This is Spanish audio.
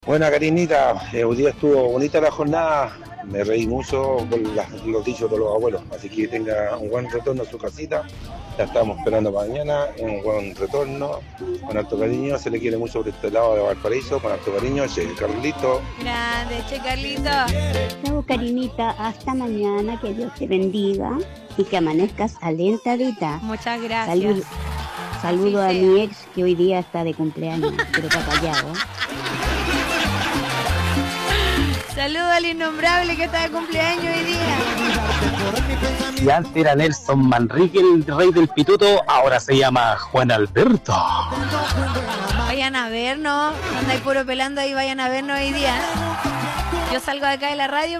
Buena Karinita, hoy día estuvo bonita la jornada, me reí mucho con los dichos de los abuelos, así que tenga un buen retorno a su casita, la estamos esperando para mañana, un buen retorno, con harto cariño, se le quiere mucho por este lado de Valparaíso, con harto cariño, Che Carlito. Grande, Che Carlito. Chao Karinita, hasta mañana, que Dios te bendiga y que amanezcas alentadita. Muchas gracias. Saludo a mi ex que hoy día está de cumpleaños, pero está callado. Saludo al innombrable que está de cumpleaños hoy día. Y antes era Nelson Manrique, el rey del pituto, ahora se llama Juan Alberto. Vayan a vernos, andáis puro pelando ahí, vayan a vernos hoy día. Yo salgo de acá de la radio.